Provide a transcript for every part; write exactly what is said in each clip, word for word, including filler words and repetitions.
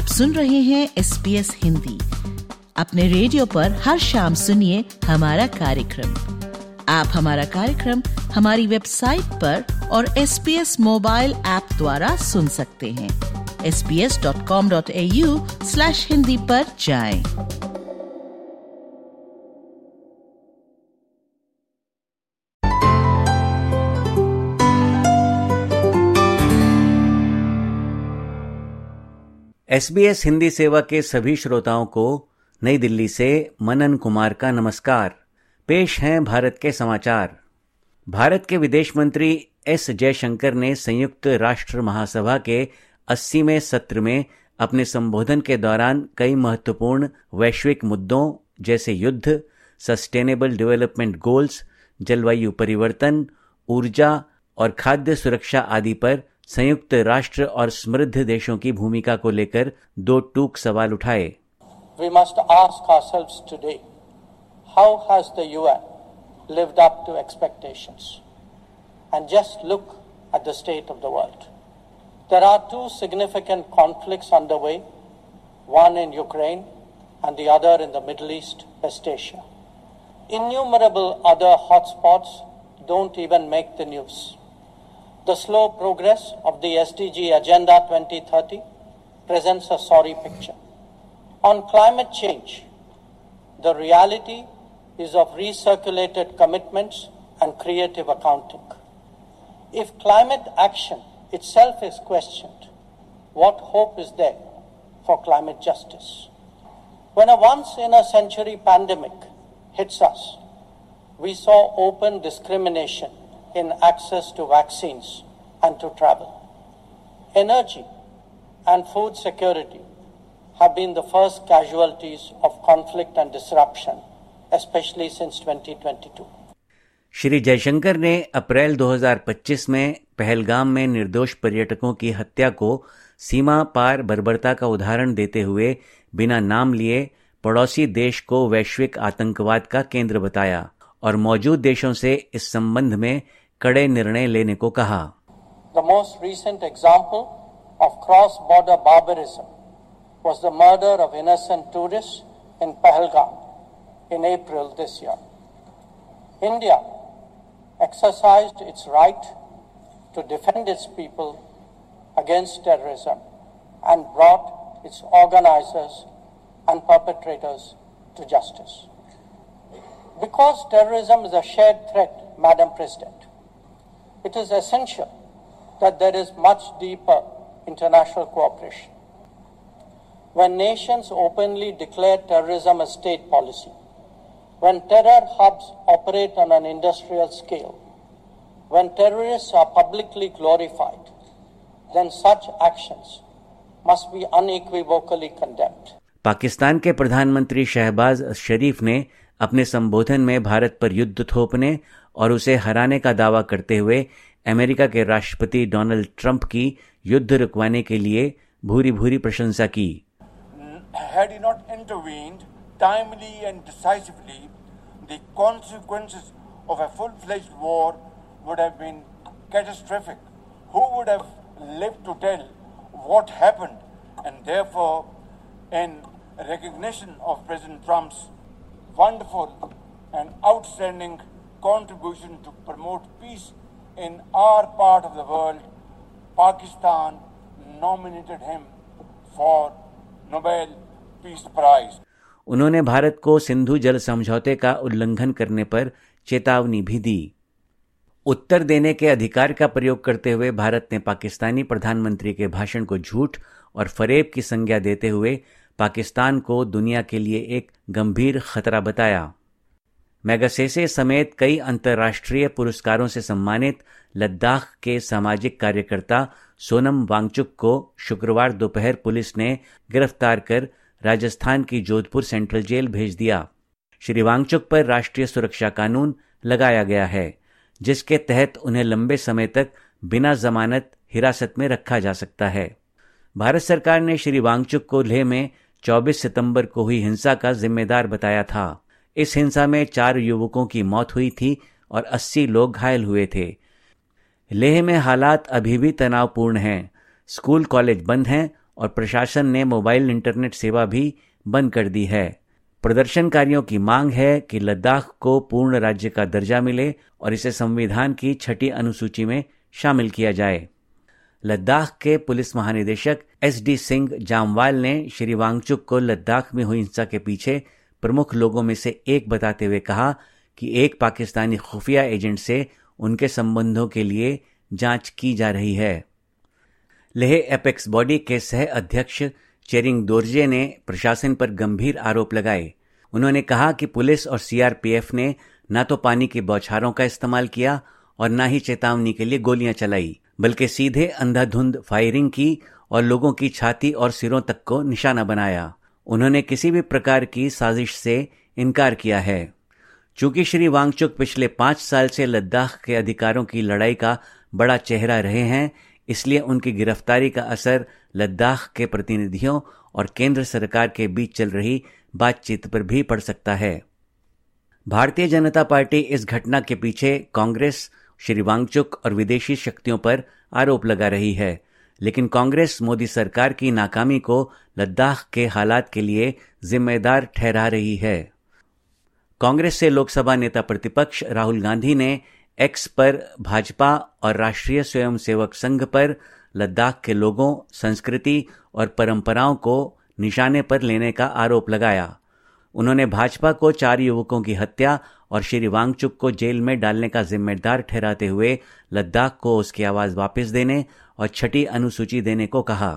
सुन रहे हैं S B S Hindi. अपने रेडियो पर हर शाम सुनिए हमारा कार्यक्रम। आप हमारा कार्यक्रम हमारी वेबसाइट पर और S B S mobile app द्वारा सुन सकते हैं। S B S dot com dot A U slash Hindi पर जाएं। एस बी एस हिंदी सेवा के सभी श्रोताओं को नई दिल्ली से मनन कुमार का नमस्कार। पेश हैं भारत के समाचार। भारत के विदेश मंत्री एस जयशंकर ने संयुक्त राष्ट्र महासभा के अस्सीवें सत्र में अपने संबोधन के दौरान कई महत्वपूर्ण वैश्विक मुद्दों जैसे युद्ध, सस्टेनेबल डेवलपमेंट गोल्स, जलवायु परिवर्तन, ऊर्जा और खाद्य सुरक्षा आदि पर संयुक्त राष्ट्र और समृद्ध देशों की भूमिका को लेकर दो टूक सवाल उठाए। We must ask ourselves today, how has the U N lived up to expectations? And just look at the state of the world. There are two significant conflicts underway, one in Ukraine and the other in the Middle East, West Asia. Innumerable other hotspots don't even make the news. The slow progress of the S D G Agenda twenty thirty presents a sorry picture. On climate change, the reality is of recirculated commitments and creative accounting. If climate action itself is questioned, what hope is there for climate justice? When a once-in-a-century pandemic hits us, we saw open discrimination in access to vaccines and to travel. Energy and food security have been the first casualties of conflict and disruption, especially since twenty twenty-two. Shri Jaishankar ने अप्रैल दो हज़ार पच्चीस में पहलगाम में निर्दोष पर्यटकों की हत्या को सीमा पार बर्बरता का उदाहरण देते हुए बिना नाम लिए पड़ोसी देश को वैश्विक आतंकवाद का केंद्र बताया और मौजूद देशों से इस संबंध में कड़े निर्णय लेने को कहा। The most recent example of cross-border barbarism was the murder of innocent tourists in Pahalgam in April this year. India exercised its right to defend its people against terrorism and brought its organizers and perpetrators to justice. Because terrorism is a shared threat, Madam President, it is essential that there is much deeper international cooperation. When nations openly declare terrorism a state policy, when terror hubs operate on an industrial scale, when terrorists are publicly glorified, then such actions must be unequivocally condemned. Pakistan के प्रधानमंत्री शहबाज शरीफ ने अपने संबोधन में भारत पर युद्ध थोपने और उसे हराने का दावा करते हुए अमेरिका के राष्ट्रपति डोनाल्ड ट्रंप की युद्ध रुकवाने के लिए भूरी भूरी प्रशंसा की। Had he not intervened timely and decisively, the consequences of a full-fledged war would have been catastrophic. Who would have lived to tell what happened? And therefore, in recognition of President Trump's wonderful and outstanding contribution to promote peace in our part of the world, Pakistan nominated him for Nobel Peace Prize. उन्होंने भारत को सिंधु जल समझौते का उल्लंघन करने पर चेतावनी भी दी। उत्तर देने के अधिकार का प्रयोग करते हुए भारत ने पाकिस्तानी प्रधानमंत्री के भाषण को झूठ और फरेब की संज्ञा देते हुए पाकिस्तान को दुनिया के लिए एक गंभीर खतरा बताया। मैगसेसे समेत कई अंतर्राष्ट्रीय पुरस्कारों से सम्मानित लद्दाख के सामाजिक कार्यकर्ता सोनम वांगचुक को शुक्रवार दोपहर पुलिस ने गिरफ्तार कर राजस्थान की जोधपुर सेंट्रल जेल भेज दिया। श्री वांगचुक पर राष्ट्रीय सुरक्षा कानून लगाया गया है, जिसके तहत उन्हें लंबे समय तक बिना जमानत हिरासत में रखा जा सकता है। भारत सरकार ने श्री वांगचुक को लेह में चौबीस सितंबर को हुई हिंसा का जिम्मेदार बताया था। इस हिंसा में चार युवकों की मौत हुई थी और अस्सी लोग घायल हुए थे। लेह में हालात अभी भी तनावपूर्ण हैं। स्कूल कॉलेज बंद हैं और प्रशासन ने मोबाइल इंटरनेट सेवा भी बंद कर दी है। प्रदर्शनकारियों की मांग है कि लद्दाख को पूर्ण राज्य का दर्जा मिले और इसे संविधान की छठी अनुसूची में शामिल किया जाए। लद्दाख के पुलिस महानिदेशक एस डी सिंह जामवाल ने श्री वांगचुक को लद्दाख में हुई हिंसा के पीछे प्रमुख लोगों में से एक बताते हुए कहा कि एक पाकिस्तानी खुफिया एजेंट से उनके संबंधों के लिए जांच की जा रही है। लेह एपेक्स बॉडी के सह अध्यक्ष चेरिंग दोरजे ने प्रशासन पर गंभीर आरोप लगाए। उन्होंने कहा कि पुलिस और सी आर पी एफ ने न तो पानी की बौछारों का इस्तेमाल किया और न ही चेतावनी के लिए गोलियां चलाई, बल्कि सीधे अंधाधुंध फायरिंग की और लोगों की छाती और सिरों तक को निशाना बनाया। उन्होंने किसी भी प्रकार की साजिश से इनकार किया है। चूंकि श्री वांगचुक पिछले पांच साल से लद्दाख के अधिकारों की लड़ाई का बड़ा चेहरा रहे हैं, इसलिए उनकी गिरफ्तारी का असर लद्दाख के प्रतिनिधियों और केंद्र सरकार के बीच चल रही बातचीत पर भी पड़ सकता है। भारतीय जनता पार्टी इस घटना के पीछे कांग्रेस, श्री वांगचुक और विदेशी शक्तियों पर आरोप लगा रही है, लेकिन कांग्रेस मोदी सरकार की नाकामी को लद्दाख के हालात के लिए जिम्मेदार ठहरा रही है। कांग्रेस से लोकसभा नेता प्रतिपक्ष राहुल गांधी ने एक्स पर भाजपा और राष्ट्रीय स्वयंसेवक संघ पर लद्दाख के लोगों, संस्कृति और परंपराओं को निशाने पर लेने का आरोप लगाया। उन्होंने भाजपा को चार युवकों की हत्या और श्री वांगचुक को जेल में डालने का जिम्मेदार ठहराते हुए लद्दाख को उसकी आवाज वापस देने और छठी अनुसूची देने को कहा।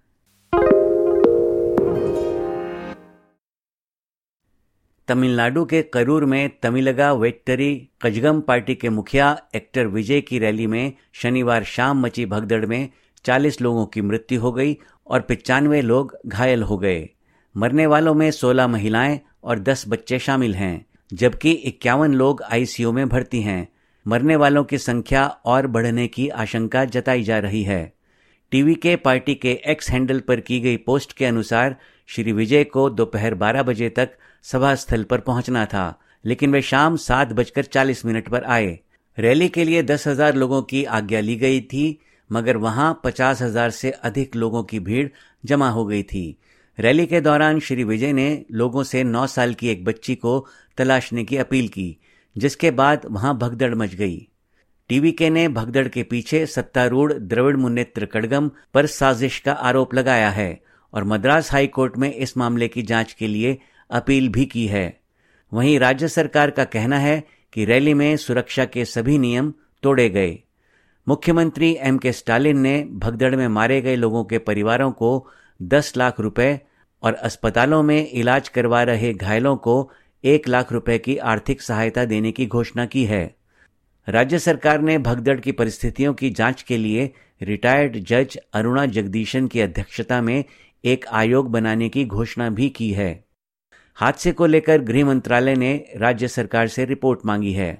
तमिलनाडु के करूर में तमिलगा वेट्टरी कजगम पार्टी के मुखिया एक्टर विजय की रैली में शनिवार शाम मची भगदड़ में चालीस लोगों की मृत्यु हो गई और पचानवे लोग घायल हो गए। मरने वालों में सोलह महिलाएं और दस बच्चे शामिल हैं, जबकि इक्यावन लोग आई सी यू में भर्ती हैं। मरने वालों की संख्या और बढ़ने की आशंका जताई जा रही है। टीवी के पार्टी के एक्स हैंडल पर की गई पोस्ट के अनुसार श्री विजय को दोपहर बारह बजे तक सभा स्थल पर पहुंचना था, लेकिन वे शाम सात बजकर चालीस मिनट पर आए। रैली के लिए दस हजार लोगों की आज्ञा ली गई थी, मगर वहां पचास हजार से अधिक लोगों की भीड़ जमा हो गई थी। रैली के दौरान श्री विजय ने लोगों से नौ साल की एक बच्ची को तलाशने की अपील की, जिसके बाद वहां भगदड़ मच गई। टीवीके ने भगदड़ के पीछे सत्तारूढ़ द्रविड़ मुन्नेत्र कड़गम पर साजिश का आरोप लगाया है और मद्रास हाई कोर्ट में इस मामले की जांच के लिए अपील भी की है। वहीं राज्य सरकार का कहना है कि रैली में सुरक्षा के सभी नियम तोड़े गए। मुख्यमंत्री एम के स्टालिन ने भगदड़ में मारे गए लोगों के परिवारों को दस लाख रुपए और अस्पतालों में इलाज करवा रहे घायलों को एक लाख रुपए की आर्थिक सहायता देने की घोषणा की है। राज्य सरकार ने भगदड़ की परिस्थितियों की जांच के लिए रिटायर्ड जज अरुणा जगदीशन की अध्यक्षता में एक आयोग बनाने की घोषणा भी की है। हादसे को लेकर गृह मंत्रालय ने राज्य सरकार से रिपोर्ट मांगी है।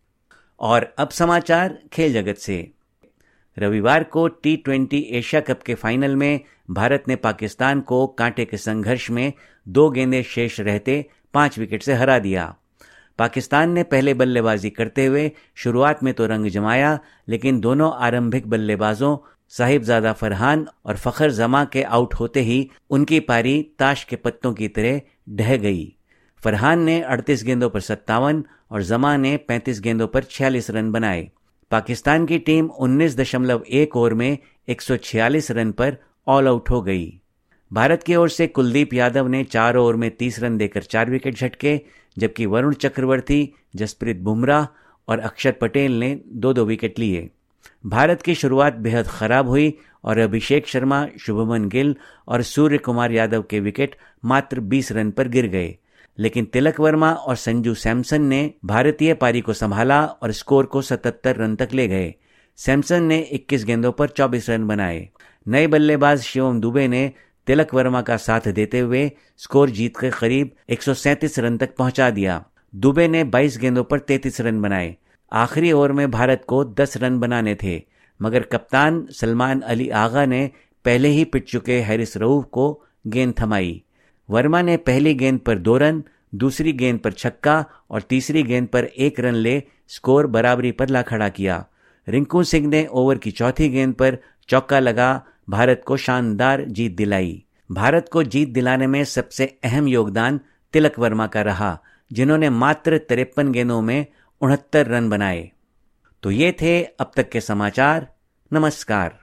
और अब समाचार खेल जगत से। रविवार को टी ट्वेंटी एशिया कप के फाइनल में भारत ने पाकिस्तान को कांटे के संघर्ष में दो गेंदें शेष रहते पांच विकेट से हरा दिया। पाकिस्तान ने पहले बल्लेबाजी करते हुए शुरुआत में तो रंग जमाया, लेकिन दोनों आरंभिक बल्लेबाजों साहिबजादा फरहान और फखर जमा के आउट होते ही उनकी पारी ताश के पत्तों की तरह ढह गई। फरहान ने अड़तीस गेंदों पर सत्तावन और जमा ने पैंतीस गेंदों पर छियालीस रन बनाए। पाकिस्तान की टीम उन्नीस दशमलव एक ओवर में एक सौ छियालीस रन पर ऑल आउट हो गई। भारत की ओर से कुलदीप यादव ने चार ओवर में तीस रन देकर चार विकेट झटके, जबकि वरुण चक्रवर्ती, जसप्रीत बुमराह और अक्षर पटेल ने दो दो विकेट लिए। भारत की शुरुआत बेहद खराब हुई और अभिषेक शर्मा, शुभमन गिल और सूर्य कुमार यादव के विकेट मात्र बीस रन पर गिर गए, लेकिन तिलक वर्मा और संजू सैमसन ने भारतीय पारी को संभाला और स्कोर को सतहत्तर रन तक ले गए। सैमसन ने इक्कीस गेंदों पर चौबीस रन बनाए। नए बल्लेबाज शिवम दुबे ने तिलक वर्मा का साथ देते हुए स्कोर जीत के करीब एक सौ सैंतीस रन तक पहुंचा दिया। दुबे ने बाईस गेंदों पर तैंतीस रन बनाए। आखिरी ओवर में भारत को दस रन बनाने थे, मगर कप्तान सलमान अली आगा ने पहले ही पिट चुके हैरिस रऊफ को गेंद थमाई। वर्मा ने पहली गेंद पर दो रन, दूसरी गेंद पर छक्का और तीसरी गेंद पर एक रन ले स्कोर बराबरी पर ला खड़ा किया। रिंकू सिंह ने ओवर की चौथी गेंद पर चौका लगा भारत को शानदार जीत दिलाई। भारत को जीत दिलाने में सबसे अहम योगदान तिलक वर्मा का रहा, जिन्होंने मात्र तिरपन गेंदों में उनहत्तर रन बनाए। तो ये थे अब तक के समाचार। नमस्कार।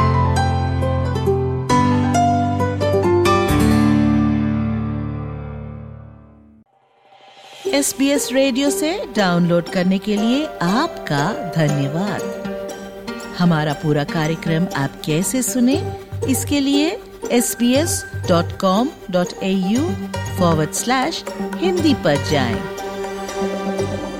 एस बी एस रेडियो से डाउनलोड करने के लिए आपका धन्यवाद। हमारा पूरा कार्यक्रम आप कैसे सुने, इसके लिए S B S dot com dot A U forward slash Hindi पर जाएं।